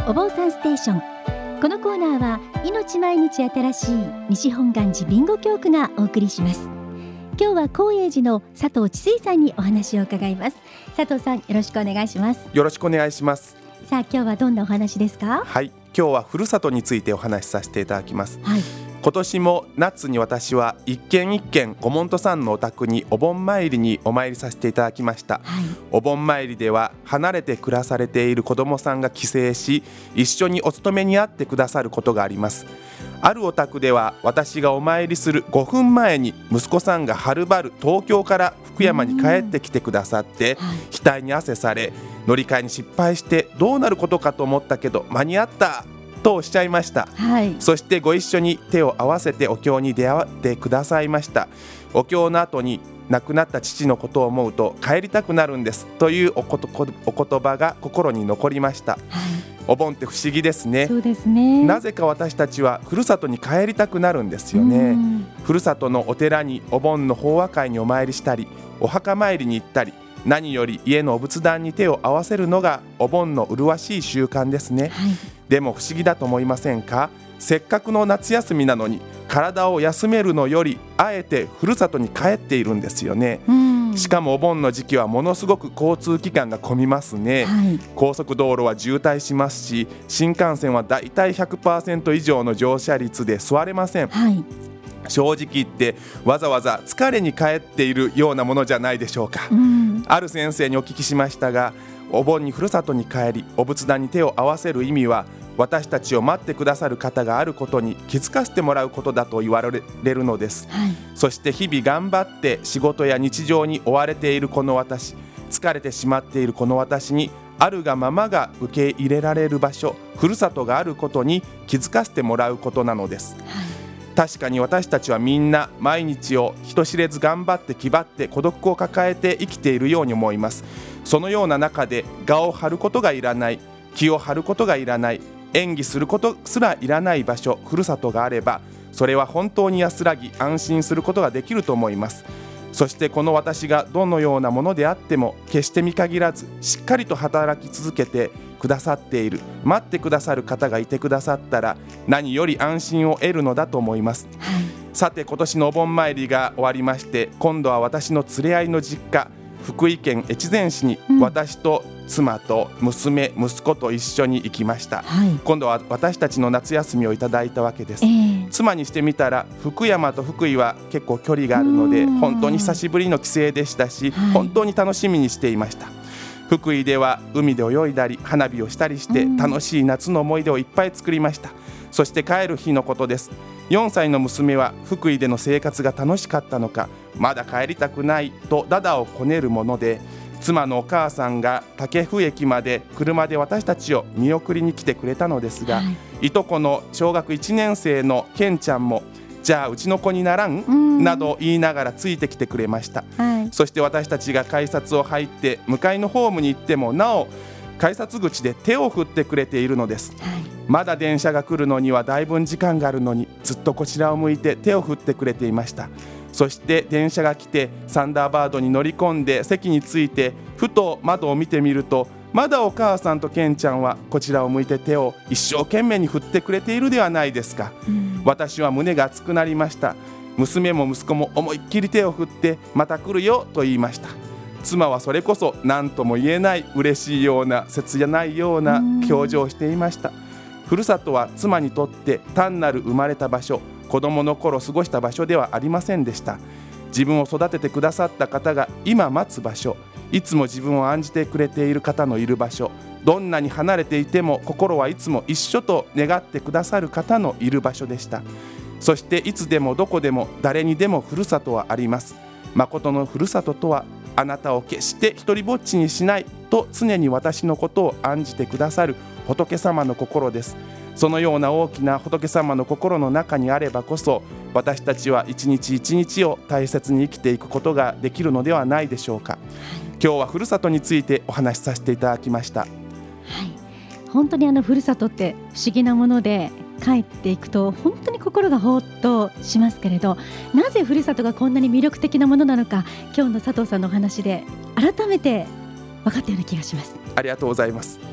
お坊さんステーション。このコーナーは命毎日新しい西本願寺備後教区がお送りします。今日は高栄寺の佐藤千水さんにお話を伺います。佐藤さん、よろしくお願いします。 よろしくお願いします。 さあ、今日はどんなお話ですか？ はい、今日はふるさとについてお話しさせていただきます。 はい、 今年も夏に私は一軒一軒ご門徒さんのお宅にお盆参りにお参りさせていただきました。 はい、 お盆参りでは離れて暮らされている子どもさんが帰省し、一緒にお勤めに会ってくださることがあります。あるお宅では私がお参りする5分前に息子さんがはるばる東京から福山に帰ってきてくださって、額に汗され、乗り換えに失敗してどうなることかと思ったけど間に合ったとおっしゃいました。 はい、 そしてご一緒に手を合わせてお経に出会ってくださいました。お経の後に亡くなった父のことを思うと帰りたくなるんですというお言葉が心に残りました。はい、お盆って不思議ですね。 そうですね。 なぜか私たちはふるさとに帰りたくなるんですよね。ふるさとのお寺にお盆の法話会にお参りしたり、お墓参りに行ったり、何より家のお仏壇に手を合わせるのがお盆の麗しい習慣ですね。はい、でも不思議だと思いませんか？せっかくの夏休みなのに体を休めるのよりあえてふるさとに帰っているんですよね。しかもお盆の時期はものすごく交通機関が混みますね。はい、高速道路は渋滞しますし、新幹線はだいたい 100% 以上の乗車率で座れません。はい、正直言ってわざわざ疲れに帰っているようなものじゃないでしょうか。ある先生にお聞きしましたが、お盆にふるさとに帰りお仏壇に手を合わせる意味は、私たちを待ってくださる方があることに気づかせてもらうことだと言われるのです。はい、そして日々頑張って仕事や日常に追われているこの私、疲れてしまっているこの私にあるがままが受け入れられる場所、ふるさとがあることに気づかせてもらうことなのです。はい、確かに私たちはみんな毎日を人知れず頑張って気張って孤独を抱えて生きているように思います。そのような中で我を張ることがいらない、気を張ることがいらない、演技することすらいらない場所、ふるさとがあれば、それは本当に安らぎ安心することができると思います。そしてこの私がどのようなものであっても決して見限らずしっかりと働き続けてくださっている、待ってくださる方がいてくださったら何より安心を得るのだと思います。はい、さて今年のお盆参りが終わりまして、今度は私の連れ合いの実家、福井県越前市に私と妻と娘、息子と一緒に行きました。はい、今度は私たちの夏休みをいただいたわけです。妻にしてみたら福山と福井は結構距離があるので本当に久しぶりの帰省でしたし、はい、本当に楽しみにしていました。福井では海で泳いだり花火をしたりして楽しい夏の思い出をいっぱい作りました。そして帰る日のことです。4歳の娘は福井での生活が楽しかったのか、まだ帰りたくないとダダをこねるもので、妻のお母さんが武生駅まで車で私たちを見送りに来てくれたのですが、はい、いとこの小学1年生のケンちゃんもじゃあうちの子にならんなど言いながらついてきてくれました。はい、そして私たちが改札を入って向かいのホームに行ってもなお改札口で手を振ってくれているのです。はい、まだ電車が来るのにはだいぶ時間があるのにずっとこちらを向いて手を振ってくれていました。そして電車が来てサンダーバードに乗り込んで席に着いてふと窓を見てみると、まだお母さんとケンちゃんはこちらを向いて手を一生懸命に振ってくれているではないですか。私は胸が熱くなりました。娘も息子も思いっきり手を振ってまた来るよと言いました。妻はそれこそ何とも言えない嬉しいような切ないような表情をしていました。ふるさとは妻にとって単なる生まれた場所、子供の頃過ごした場所ではありませんでした。自分を育ててくださった方が今待つ場所、いつも自分を案じてくれている方のいる場所、どんなに離れていても心はいつも一緒と願ってくださる方のいる場所でした。そしていつでもどこでも誰にでもふるさとはあります。誠のふるさととは、あなたを決して一人ぼっちにしないと常に私のことを案じてくださる仏様の心です。そのような大きな仏様の心の中にあればこそ、私たちは一日一日を大切に生きていくことができるのではないでしょうか。今日はふるさとについてお話しさせていただきました。はい、 本当にふるさとって不思議なもので、帰っていくと本当に心がほっとしますけれど、なぜふるさとがこんなに魅力的なものなのか、今日の佐藤さんのお話で改めて分かったような気がします。 ありがとうございます。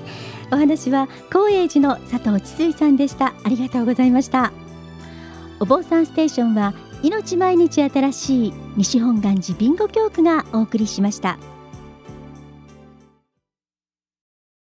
お話は高栄寺の佐藤千水さんでした。ありがとうございました。お坊さんステーションは命毎日新しい西本願寺ビンゴ教区がお送りしました。